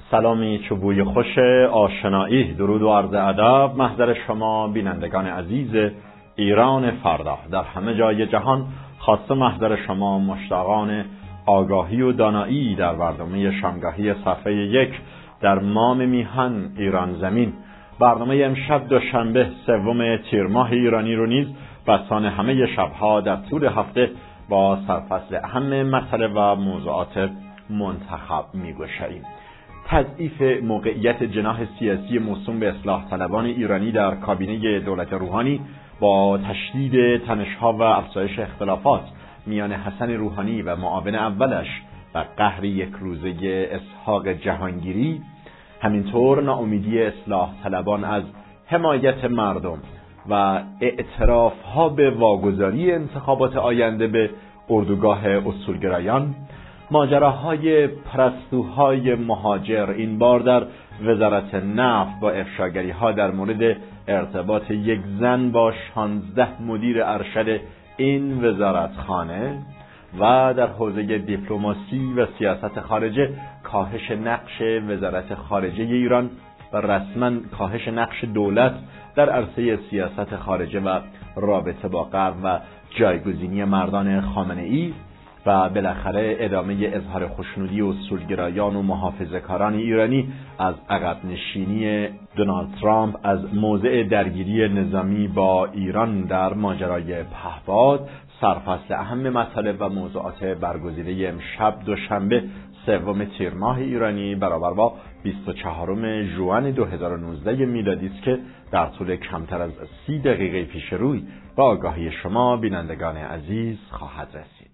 سلامی چوبوی خوش آشنایی، درود و عرض ادب محضر شما بینندگان عزیز ایران فردا در همه جای جهان، خاصه محضر شما مشتاقان آگاهی و دانایی در برنامه شامگاهی صفحه 1 در مام میهن ایران زمین. برنامه امشب دوشنبه 3 تیر ماه ایرانی رو نیز بسان همه شبها در طول هفته با سرفصل اهم مطالب و موضوعات منتخب می‌گشاییم. تضعیف موقعیت جناح سیاسی موسوم به اصلاح طلبان ایرانی در کابینه دولت روحانی با تشدید تنش‌ها و افزایش اختلافات میان حسن روحانی و معاون اولش و قهر یک روزه اسحاق جهانگیری، همینطور ناامیدی اصلاح طلبان از حمایت مردم و اعتراف‌ها به واگذاری انتخابات آینده به اردوگاه اصولگرایان، ماجراهای پرستوهای مهاجر این بار در وزارت نفت با افشاگری‌ها در مورد ارتباط یک زن با 16 مدیر ارشد این وزارتخانه و در حوزه دیپلماسی و سیاست خارجه کاهش نقش وزارت خارجه ایران و رسما کاهش نقش دولت در عرصه سیاست خارجه و رابطه با غرب و جایگزینی مردان خامنه‌ای و بالاخره ادامه اظهار خوشنودی اصولگرایان و محافظه‌کاران ایرانی از عقب نشینی دونالد ترامپ از موضع درگیری نظامی با ایران در ماجرای پهپاد، سرفصل اهم مطالب و موضوعات برگزیده امشب دوشنبه 3 تیر ماه ایرانی برابر با 24 ژوئن 2019 میلادی است که در طول کمتر از 30 دقیقه پیش روی با آگاهی شما بینندگان عزیز خواهد رسید.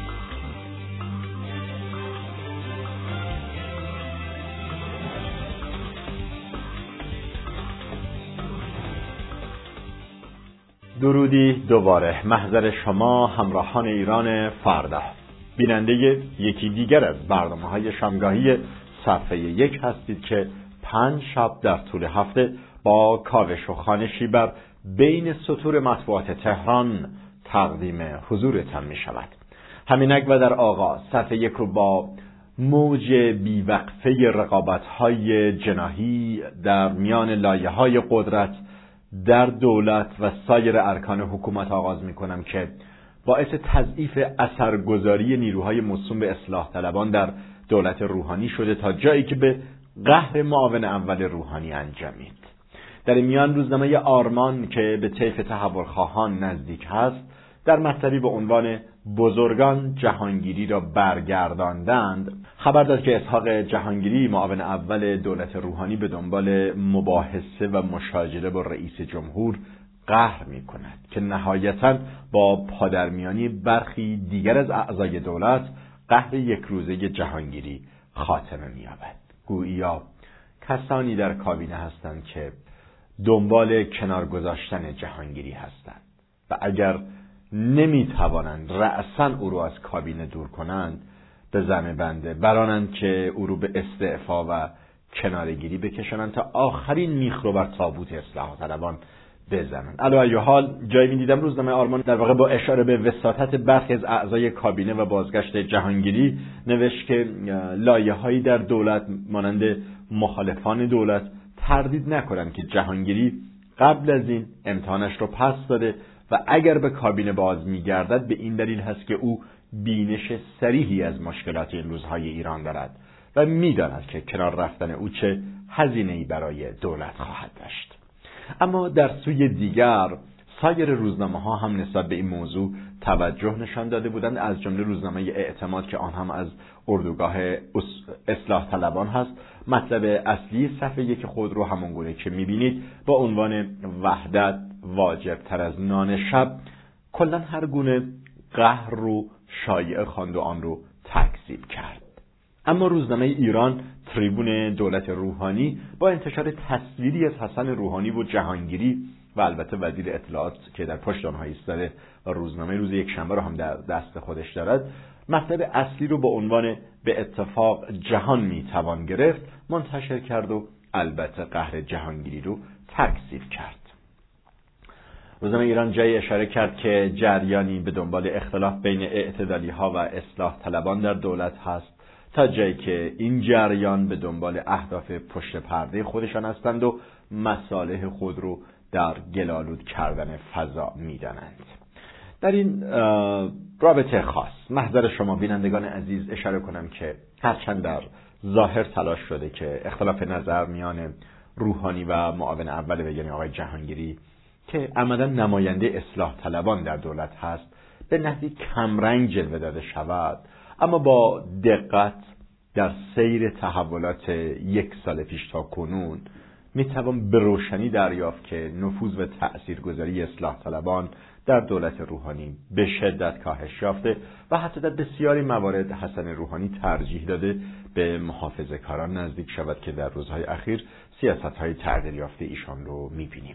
درودی دوباره محضر شما همراهان ایران فردا، بیننده یکی دیگر از برنامه‌های شامگاهی صفحه 1 هستید که 5 شب در طول هفته با کاوش و خوانشی بر بین سطور مطبوعات تهران تقدیم حضورتان می شود. همینک و در آغاز صفحه 1 رو با موج بیوقفه رقابت‌های جناحی در میان لایه‌های قدرت در دولت و سایر ارکان حکومت آغاز می کنم که باعث تضعیف اثرگذاری نیروهای موسوم به اصلاح طلبان در دولت روحانی شده تا جایی که به قهر معاون اول روحانی انجامید. در این میان روزنامه آرمان که به طیف تحولخواهان نزدیک هست در مطلبی به عنوان بزرگان جهانگیری را برگرداندند خبر داد که اسحاق جهانگیری معاون اول دولت روحانی به دنبال مباحثه و مشاجره با رئیس جمهور قهر می کند که نهایتاً با پادرمیانی برخی دیگر از اعضای دولت قهر یک روزه جهانگیری خاتمه می یابد. گوییا کسانی در کابینه هستند که دنبال کنار گذاشتن جهانگیری هستند و اگر نمی توانند رأساً او را از کابینه دور کنند به زمه بنده برانند که او را به استعفا و کنارگیری بکشانند تا آخرین میخ رو بر تابوت اصلاح طلبان بزنند. علی ای حال جایی می‌دیدم روزنامه آرمان در واقع با اشاره به وساطت برخی از اعضای کابینه و بازگشت جهانگیری نوشت که لایه‌هایی در دولت مانند مخالفان دولت تردید نکنند که جهانگیری قبل از این امتحانش رو پس داده و اگر به کابینه باز می‌گردد به این دلیل هست که او بینش صریحی از مشکلات این روزهای ایران دارد و می‌داند که کنار رفتن او چه هزینه‌ای برای دولت خواهد داشت. اما در سوی دیگر سایر روزنامه‌ها هم نسبت به این موضوع توجه نشان داده بودند، از جمله روزنامه اعتماد که آن هم از اردوگاه اصلاح طلبان هست. مطلب اصلی صفحه 1 خود رو همونگونه که می‌بینید با عنوان وحدت واجب تر از نان شب کلاً هر گونه قهر رو شایعه خواند و آن رو تکذیب کرد. اما روزنامه ایران تریبون دولت روحانی با انتشار تصویری از حسن روحانی و جهانگیری و البته وزیر اطلاعات که در پشت آنها ایستاده و روزنامه روز یکشنبه رو هم در دست خودش دارد، مطلب اصلی رو با عنوان به اتفاق جهان میتوان گرفت منتشر کرد و البته قهر جهانگیری رو تکذیب کرد. روزنامه ایران جایی اشاره کرد که جریانی به دنبال اختلاف بین اعتدالی‌ها و اصلاح طلبان در دولت هست تا جایی که این جریان به دنبال اهداف پشت پرده خودشان هستند و مصالح خود رو در گلالود کردن فضا می‌دانند. در این رابطه خاص محضر شما بینندگان عزیز اشاره کنم که هرچند در ظاهر تلاش شده که اختلاف نظر میان روحانی و معاون اول یعنی آقای جهانگیری که عملاً نماینده اصلاح طلبان در دولت هست به نحوی کمرنگ جلوه داده شود، اما با دقت در سیر تحولات 1 سال پیش تا کنون میتوان به روشنی دریافت که نفوذ و تأثیرگذاری اصلاح طلبان در دولت روحانی به شدت کاهش یافته و حتی در بسیاری موارد حسن روحانی ترجیح داده به محافظه‌کاران نزدیک شود که در روزهای اخیر سیاست‌های تغییر یافته ایشان رو می‌بینیم.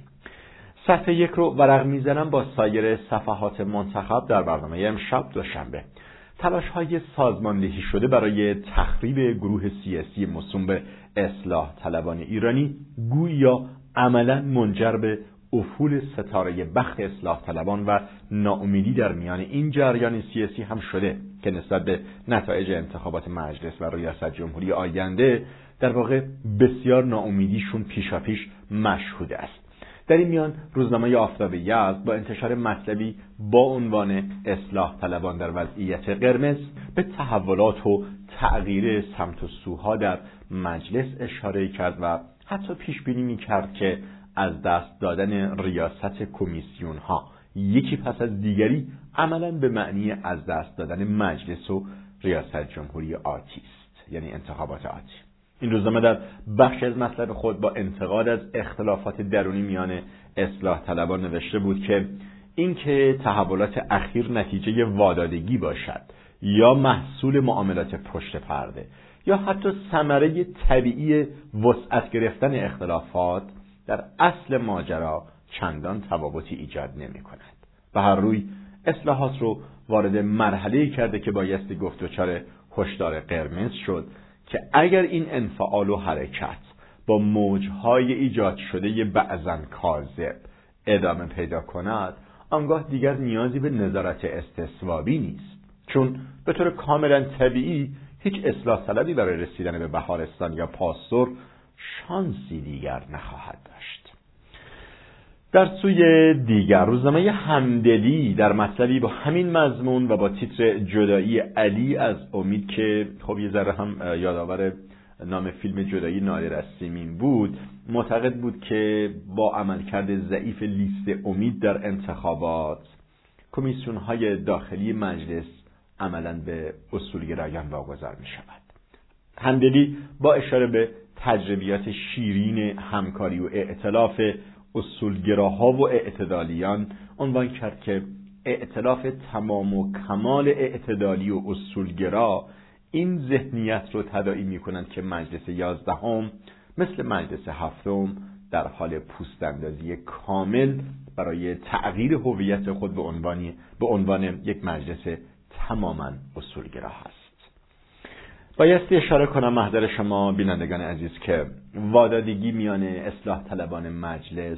صفحه 1 رو ورق می‌زنم با سایر صفحات منتخب در برنامه امشب دوشنبه. تلاش‌های سازماندهی شده برای تخریب گروه سیاسی موسوم به اصلاح طلبان ایرانی گویا عملاً منجر به افول ستاره بخت اصلاح طلبان و ناامیدی در میان این جریان سیاسی هم شده که نسبت به نتایج انتخابات مجلس و ریاست جمهوری آینده در واقع بسیار ناامیدیشون پیشاپیش مشهود است. در این میان روزنامه آفتاب یزد با انتشار مطلبی با عنوان اصلاح طلبان در وضعیت قرمز به تحولات و تغییر سمت و سوها در مجلس اشاره کرد و حتی پیش بینی می‌کرد که از دست دادن ریاست کمیسیون ها یکی پس از دیگری عملاً به معنی از دست دادن مجلس و ریاست جمهوری آتی است، یعنی انتخابات آتی. این روزنامه در بخش از مطلب خود با انتقاد از اختلافات درونی میان اصلاح طلبان نوشته بود که اینکه تحولات اخیر نتیجه وادادگی باشد یا محصول معاملات پشت پرده یا حتی ثمره طبیعی وسعت گرفتن اختلافات در اصل ماجرا چندان تفاوتی ایجاد نمی کند. به هر روی اصلاحات رو وارد مرحله‌ای کرده که بایستی گفت دچار هشدار قرمز شد که اگر این انفعال و حرکت با موجهای ایجاد شده بعضاً کاذب ادامه پیدا کند، آنگاه دیگر نیازی به نظارت استصوابی نیست، چون به طور کاملا طبیعی هیچ اصلاح طلبی برای رسیدن به بهارستان یا پاستور شانسی دیگر نخواهد داشت. در سوی دیگر روزنامه همدلی در مطلبی با همین مضمون و با تیتر جدایی علی از امید که خب یه ذره هم یادآور نام فیلم جدایی نادر از سیمین بود، معتقد بود که با عملکرد ضعیف لیست امید در انتخابات کمیسیون‌های داخلی مجلس عملاً به اصولگرایان واگذار می شود. همدلی با اشاره به تجربیات شیرین همکاری و ائتلاف اصولگراها و اعتدالیان عنوان کرد که ائتلاف تمام و کمال اعتدالی و اصولگرا این ذهنیت رو تداعی می کنند که مجلس 11 مثل مجلس 7 در حال پوست‌اندازی کامل برای تغییر هویت خود به عنوان یک مجلس تماماً اصولگرا هست. بایستی اشاره کنم محضر شما بینندگان عزیز که وادادگی میان اصلاح طلبان مجلس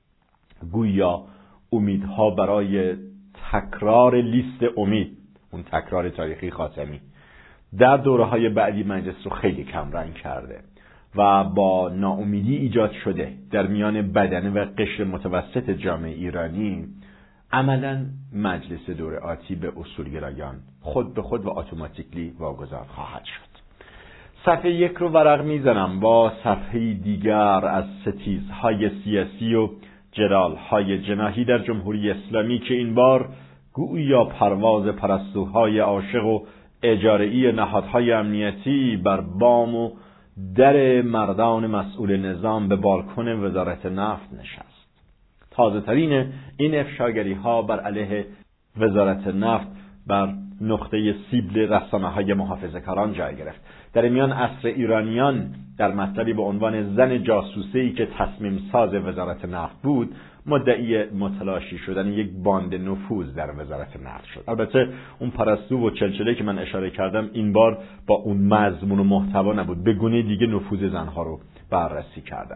گویا امیدها برای تکرار لیست امید، اون تکرار تاریخی خاتمی، در دوره‌های بعدی مجلس رو خیلی کمرنگ کرده و با ناامیدی ایجاد شده در میان بدنه و قشر متوسط جامعه ایرانی عملاً مجلس دوره آتی به اصولگرایان خود به خود و اتوماتیکلی واگذار خواهد شد. صفحه 1 رو ورق میزنم با صفحه دیگر از ستیزهای سیاسی و جدالهای جناحی در جمهوری اسلامی که این بار گویا پرواز پرستوهای عاشق و اجاره‌ای نهادهای امنیتی بر بام و در مردان مسئول نظام به بالکن وزارت نفت نشست. تازه ترین این افشاگری ها بر علیه وزارت نفت بر نقطه سیبل رسانه‌های محافظه‌کاران جای گرفت. در میان عصر ایرانیان در مطلبی به عنوان زن جاسوسه‌ای که تصمیم ساز وزارت نفت بود مدعی متلاشی شدن یک باند نفوذ در وزارت نفت شد. البته اون پرستو و چلچله که من اشاره کردم این بار با اون مضمون و محتوا نبود، به گونه دیگه نفوذ زنها رو بررسی کردند.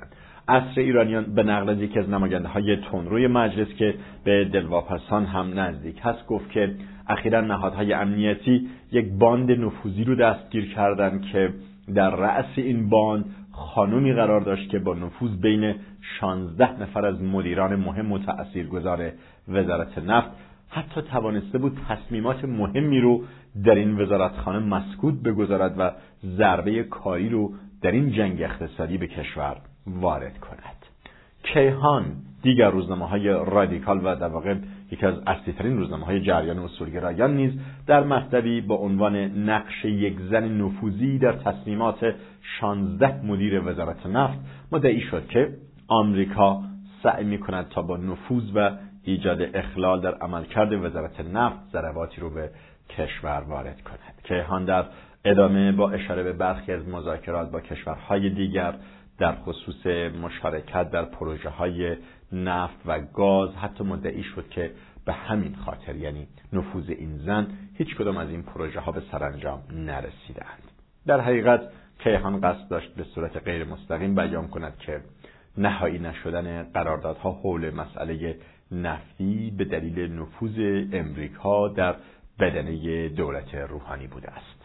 عصر ایرانیان به نقل از یکی از نماینده‌های تندروی مجلس که به دلواپسان هم نزدیک هست گفت که اخیراً نهادهای امنیتی یک باند نفوذی رو دستگیر کردند که در رأس این باند خانومی قرار داشت که با نفوذ بین 16 نفر از مدیران مهم و تأثیرگذار وزارت نفت حتی توانسته بود تصمیمات مهمی رو در این وزارتخانه مسکوت بگذارد و ضربه کاری رو در این جنگ اقتصادی به کشور وارد کند. کیهان، دیگر روزنامه‌های رادیکال و در واقع یکی از اصلی‌ترین روزنامه‌های جریان اصولگرایان نیز در مطلبی با عنوان نقش یک زن نفوذی در تصمیمات 16 مدیر وزارت نفت مدعی شد که آمریکا سعی می‌کند تا با نفوذ و ایجاد اخلال در عملکرد وزارت نفت ضرباتی رو به کشور وارد کند. کیهان در ادامه با اشاره به برخی از مذاکرات با کشورهای دیگر در خصوص مشارکت در پروژه‌های نفت و گاز حتی مدعی شد که به همین خاطر، یعنی نفوذ این زن، هیچ کدام از این پروژه‌ها به سرانجام نرسیدند. در حقیقت کیهان قصد داشت به صورت غیر مستقیم بیان کند که نهایی نشدن قراردادها حول مسئله نفتی به دلیل نفوذ امریکا در بدنه دولت روحانی بوده است.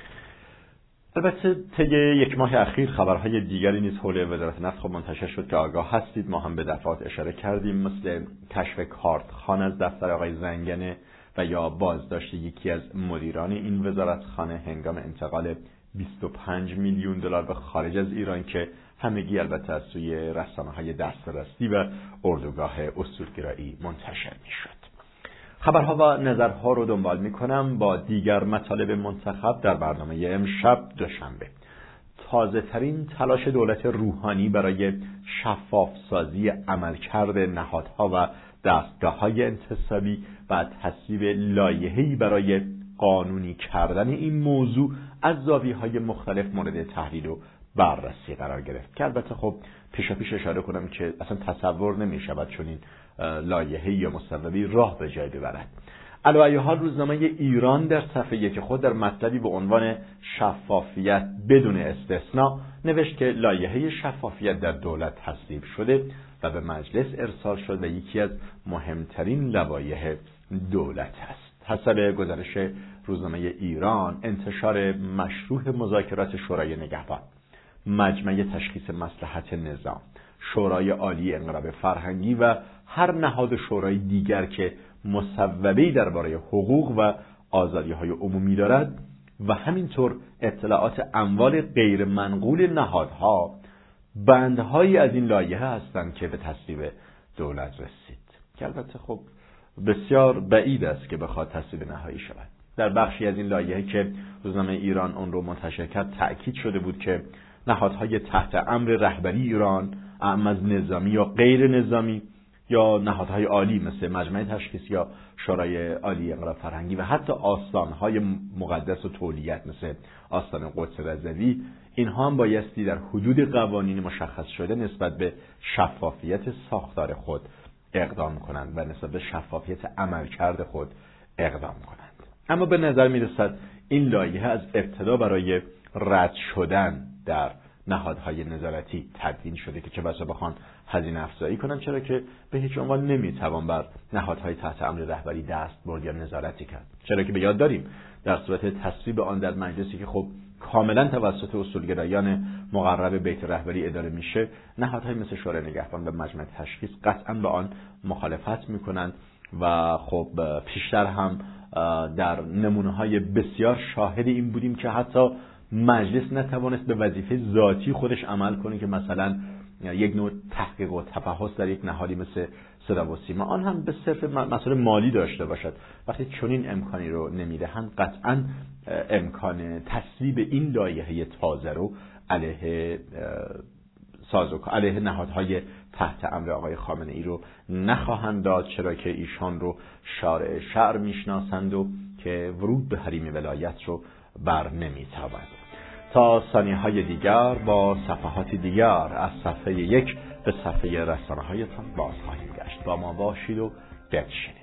البته طی یک ماه اخیر خبرهای دیگری نیز حول وزارت نفت منتشر شد که آگاه هستید. ما هم به دفعات اشاره کردیم، مثل کشف کارتخوان از دفتر آقای زنگنه و یا بازداشت یکی از مدیران این وزارتخانه هنگام انتقال 25 میلیون دلار به خارج از ایران که همگی البته از سوی رسانه‌های دسترسی و اردوگاه اصولگرایی منتشر می‌شد. خبرها و نظرها رو دنبال می‌کنم با دیگر مطالب منتخب در برنامه امشب دوشنبه. تازه ترین تلاش دولت روحانی برای شفاف سازی عملکرد نهادها و دستگاه‌های انتصابی و تصویب لایحه‌ای برای قانونی کردن این موضوع از زاویه‌های مختلف مورد تحلیل و بررسی قرار گرفت که البته خب پیش اشاره کنم که اصلا تصور نمی‌شود چون این لایحه‌ای یا مصوبه‌ای راه به جای ببرد. علی ای حال روزنامه ایران در صفحه 1 خود در مطلبی به عنوان شفافیت بدون استثناء نوشت که لایحه شفافیت در دولت تصویب شده و به مجلس ارسال شد و یکی از مهمترین لوایح دولت است. حسب گزارش روزنامه ایران، انتشار مشروع مذاکرات شورای نگهبان، مجمع تشخیص مصلحت نظام، شورای عالی انقلاب فرهنگی و هر نهاد شورای دیگر که مصوبه‌ای درباره حقوق و آزادی‌های عمومی دارد و همینطور اطلاعات اموال غیر منقول نهادها بندهایی از این لایحه هستند که به تصویب دولت رسید که البته خب بسیار بعید است که بخواد تصویب نهایی شود. در بخشی از این لایحه که روزنامه ایران اون رو منتشر کرد تأکید شده بود که نهادهای تحت امر رهبری ایران، اعم از نظامی یا غیر نظامی، یا نهادهای عالی مثل مجمع تشخیص یا شورای عالی انقلاب فرهنگی و حتی آستانهای مقدس و تولیت مثل آستان قدس رضوی، اینها هم بایستی در حدود قوانین مشخص شده نسبت به شفافیت ساختار خود اقدام کنند و نسبت به شفافیت عملکرد خود اقدام کنند. اما به نظر میرسد این لایحه از ابتدا برای رد شدن در نهادهای نظارتی تدوین شده که چه بسا بخوان هزینه افزایی کنن، چرا که به هیچ عنوان نمیتوان بر نهادهای تحت امر رهبری دست برد یا نظارتی کرد، چرا که به یاد داریم در صورت تصویب آن در مجلسی که خب کاملا توسط اصولگرایان مقرب بیت رهبری اداره میشه، نهادهای مثل شورای نگهبان و مجمع تشخیص قطعا به آن مخالفت میکنند و خب پیشتر هم در نمونه‌های بسیار شاهد این بودیم که حتی مجلس نتوانست به وظیفه ذاتی خودش عمل کنه که مثلا یک نوع تحقیق و تفحص در یک نهادی مثل صدا و سیما، آن هم به صرف مسئله مالی داشته باشد. وقتی چنین امکانی رو نمیدهند، قطعا امکان تصویب این لایحه تازه رو علیه نهادهای تحت امر آقای خامنه ای رو نخواهند داد، چرا که ایشان رو شارع شرع میشناسند و که ورود به حریم ولایت رو بر نمیتابند. تا ثانیه‌های دیگر با صفحات دیگر از صفحه 1 به صفحه رسانه‌هایتان باز خواهیم گشت. با ما باشید و بشنوید.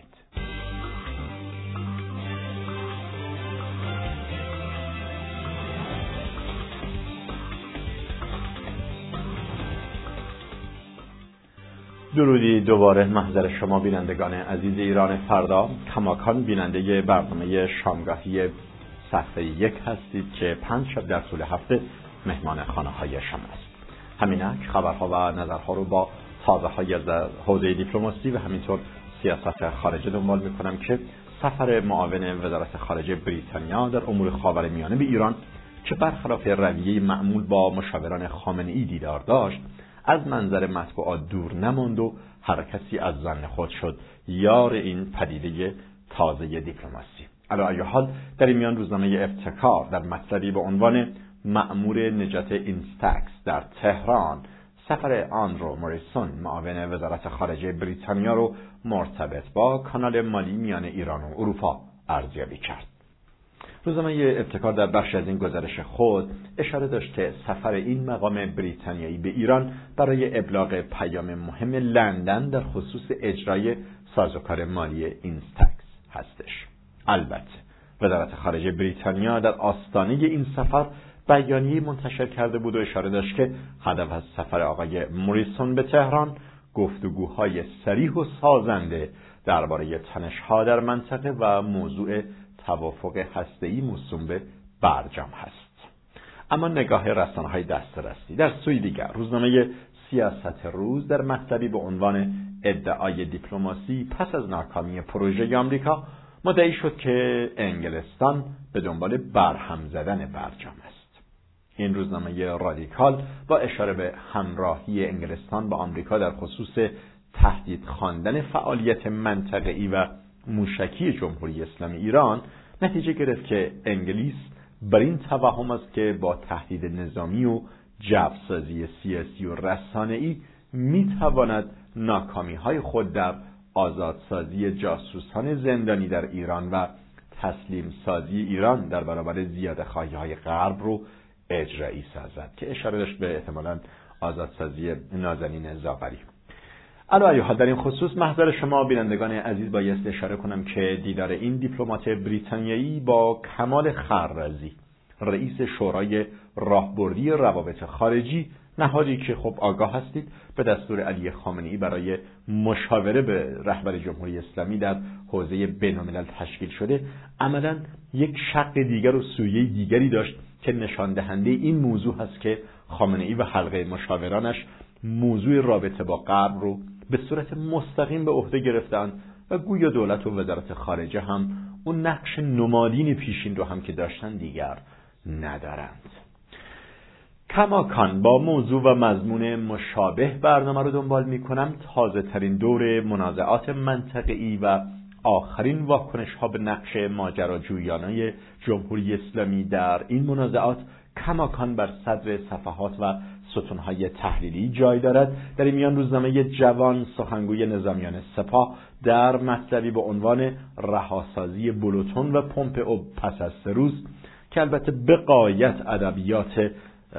درودی دوباره محضر شما بینندگان عزیز ایران فردا. کماکان بیننده برنامه شامگاهی صفحه 1 هستید که 5 شب در طول هفته مهمان خانه های شماست. همینک خبرها و نظرها رو با تازه های از حوزه دیپلماسی و همینطور سیاست خارجه دنبال میکنم که سفر معاون وزارت خارجه بریتانیا در امور خاورمیانه به ایران که برخلاف رویه معمول با مشاوران خامنه‌ای دیدار داشت، از منظر مطبوعات دور نماند و هر کسی از ظن خود شد یار این پدیده تازه دیپلماسی. علی ای حال در این میان روزنامه ابتکار در مطلبی به عنوان مأمور نجات اینستکس در تهران سفر آندرو موریسون معاون وزارت خارجه بریتانیا رو مرتبط با کانال مالی میان ایران و اروپا ارزیابی کرد. روزنامه ابتکار در بخش از این گزارش خود اشاره داشت که سفر این مقام بریتانیایی به ایران برای ابلاغ پیام مهم لندن در خصوص اجرای سازوکار مالی اینستکس هستش. البته وزارت خارجه بریتانیا در آستانه این سفر بیانیه‌ای منتشر کرده بود و اشاره داشت که هدف از سفر آقای موریسون به تهران گفتگوهای صریح و سازنده درباره تنش‌ها در منطقه و موضوع توافق هسته‌ای موسوم به برجام هست. اما نگاه رسانه‌های دسترسی در سوی دیگر، روزنامه سیاست روز در مطلبی به عنوان ادعای دیپلماسی پس از ناکامی پروژه آمریکا مدعی شد که انگلستان به دنبال برهم زدن برجام است. این روزنامه رادیکال با اشاره به همراهی انگلستان با آمریکا در خصوص تهدید خواندن فعالیت منطقه‌ای و موشکی جمهوری اسلامی ایران نتیجه گرفت که انگلیس بر این توهم است که با تهدید نظامی و جوسازی سیاسی و رسانه‌ای می‌تواند ناکامی‌های خود در آزادسازی جاسوسان زندانی در ایران و تسلیم سازی ایران در برابر زیاده‌خواهی‌های غرب رو اجرایی سازد، که اشاره داشت به احتمالاً آزادسازی نازنین زاغری. علی ای حال در این خصوص محضر شما بینندگان عزیز بایست اشاره کنم که دیدار این دیپلمات بریتانیایی با کمال خرازی، رئیس شورای راهبردی روابط خارجی، نهادی که خب آگاه هستید به دستور علی خامنه‌ای برای مشاوره به رهبر جمهوری اسلامی در حوزه بین‌الملل تشکیل شده، عملاً یک شق دیگر و سویه دیگری داشت که نشان دهنده این موضوع هست که خامنه‌ای و حلقه مشاورانش موضوع رابطه با غرب رو به صورت مستقیم به عهده گرفتند و گویا دولت و وزارت خارجه هم اون نقش نمادین پیشین رو هم که داشتن دیگر ندارند. کماکان با موضوع و مضمون مشابه برنامه رو دنبال میکنم. تازه ترین دور منازعات منطقه‌ای و آخرین واکنش ها به نقش ماجراجویانه جمهوری اسلامی در این منازعات کماکان بر صدر صفحات و ستونهای تحلیلی جای دارد. در این میان روزنامه جوان سخنگوی نظامیان سپاه در مطلبی به عنوان رهاسازی بولتون و پومپئو پس از 3 روز که البته به غایت ادبیات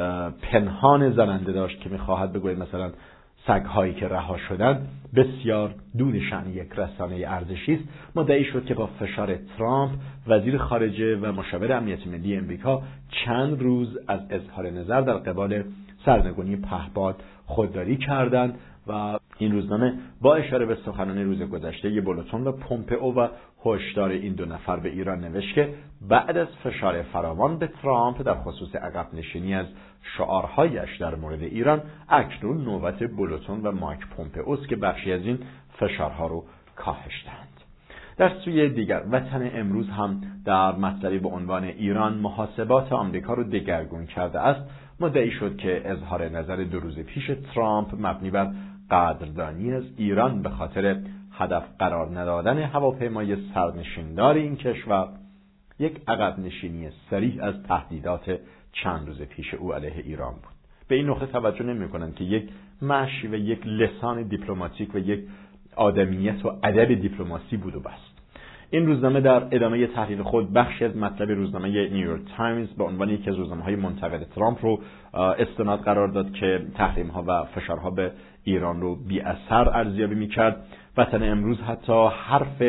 پنهان زننده داشت که می‌خواهد بگوید مثلا سگ‌هایی که رها شدند بسیار دون شأن یک رسانه ارزشی است، مدعی شد که با فشار ترامپ وزیر خارجه و مشاور امنیت ملی امریکا چند روز از اظهار نظر در قبال سرنگونی پهپاد خودداری کردند و این روزنامه با اشاره به سخنان روز گذشته بولتون و پومپئو و هشدار این 2 نفر به ایران نوشت که بعد از فشار فراوان به ترامپ در خصوص عقب نشینی از شعارهایش در مورد ایران، اکنون نوبت بولتون و مایک پومپئوست که بخشی از این فشارها رو کاهش دهند. در سوی دیگر، وطن امروز هم در مطلبی به عنوان ایران محاسبات آمریکا رو دگرگون کرده است، مدعی شد که اظهار نظر 2 روز پیش ترامپ مبنی بر قدردانی از ایران به خاطر هدف قرار ندادن هواپیمای سرنشیندار این کشور یک عقب نشینی صریح از تهدیدات چند روز پیش او علیه ایران بود. به این نکته توجه نمی‌کنند که یک مشی و یک لسان دیپلماتیک و یک آدمیت و ادب دیپلماسی بود و بس. این روزنامه در ادامه تحلیل خود بخشی از مطلب روزنامه نیویورک تایمز به عنوان یکی از روزنامه‌های منتقد ترامپ رو استناد قرار داد که تحریم‌ها و فشارها به ایران رو بی اثر ارزیابی می‌کرد. وطن امروز حتی حرف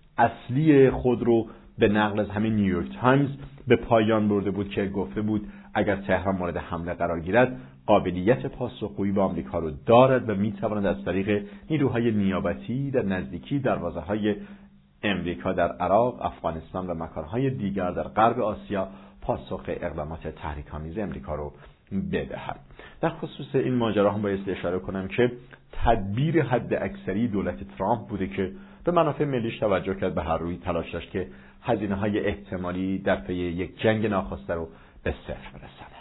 اصلی خود رو به نقل از همین نیویورک تایمز به پایان برده بود که گفته بود اگر تهران مورد حمله قرار گیرد قابلیت پاسخگویی به آمریکا رو دارد و میتواند از طریق نیروهای نیابتی در نزدیکی دروازه‌های امریکا در عراق، افغانستان و مکانهای دیگر در غرب آسیا پاسخ اقدامات تحریک‌آمیز امریکا رو بدهد. در خصوص این ماجرا هم باید اشاره کنم که تدبیر حد اکثری دولت ترامپ بوده که به منافع ملیش توجه کرد، به هر روی تلاش داشت که هزینه‌های احتمالی در پی یک جنگ ناخواسته رو به صفر برساند.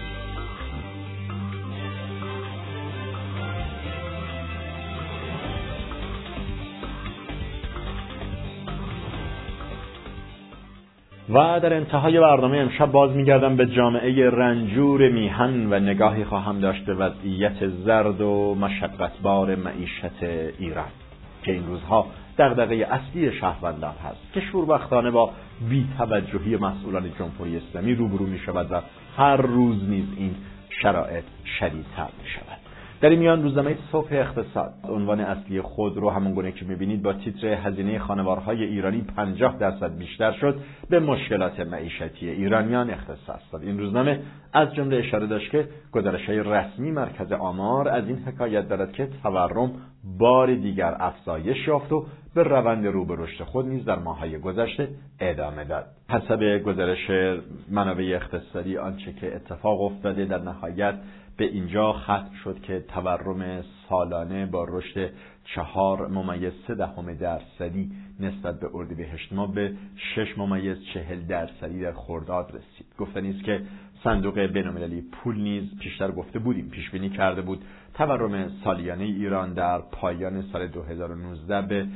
و در انتهای برنامه امشب باز می‌گردم به جامعه رنجور میهن و نگاهی خواهم داشت به وضعیت زرد و مشقتبار معیشت ایران که این روزها دغدغه اصلی شهروندان هست که شوربختانه با بی‌توجهی مسئولان جمهوری اسلامی روبرو می‌شود و هر روز نیز این شرایط شدیدتر می‌شود. در این میان روزنامه صبح اقتصاد عنوان اصلی خود رو همونگونه که می‌بینید با تیتر هزینه خانوارهای ایرانی 50% بیشتر شد به مشکلات معیشتی ایرانیان اختصاص داد. این روزنامه از جمله اشاره داشت که گزارش‌های رسمی مرکز آمار از این حکایت دارد که تورم بار دیگر افزایش یافت و به روند رو به رشد خود نیز در ماه‌های گذشته ادامه داد. حسب گزارش منابع اقتصادی آنچه که اتفاق افتاده در نهایت به اینجا ختم شد که تورم سالانه با رشد 4.3% نسبت به اردیبهشت ماه به 6.40% در خرداد رسید. گفتنی است که صندوق بین‌المللی پول نیز پیشتر گفته بودیم پیش بینی کرده بود تورم سالیانه ایران در پایان سال 2019 به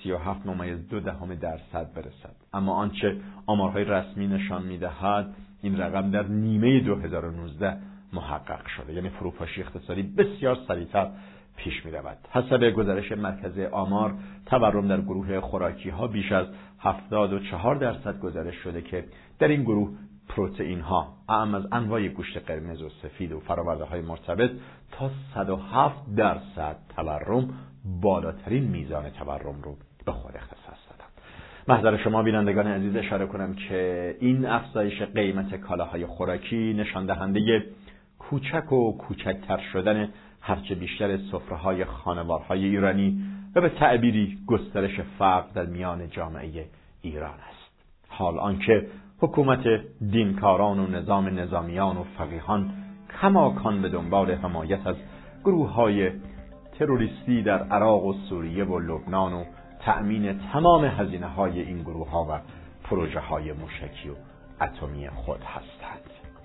37.2% برسد. اما آنچه آمارهای رسمی نشان می‌دهد این رقم در نیمه 2019 محقق شده، یعنی فروپاشی اقتصادی بسیار سریعتر پیش می رود. حسب گزارش مرکز آمار تورم در گروه خوراکی ها بیش از 74% گزارش شده که در این گروه پروتئین ها اعم از انواع گوشت قرمز و سفید و فرآورده های مرتبط تا 107% تورم بالاترین میزان تورم رو به خود اختصاص دادند. محضر شما بینندگان عزیز اشاره کنم که این افزایش قیمت کالاهای خوراکی نشان دهنده کوچک و کوچکتر شدن هرچه بیشتر سفره‌های خانوارهای ایرانی و به تعبیری گسترش فقر در میان جامعه ایران است. حال آنکه حکومت دینکاران و نظامیان و فقیهان کماکان به دنبال حمایت از گروه‌های تروریستی در عراق و سوریه و لبنان و تأمین تمام هزینه‌های این گروه‌ها و پروژه‌های موشکی و اتمی خود هستند.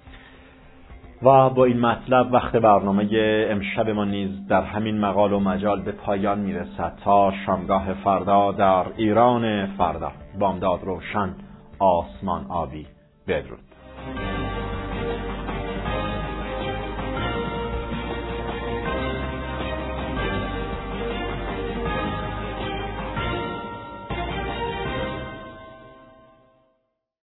و با این مطلب وقت برنامه امشب ما نیز در همین مقال و مجال به پایان میرسد. تا شامگاه فردا در ایران فردا، بامداد روشن، آسمان آبی. بدرود.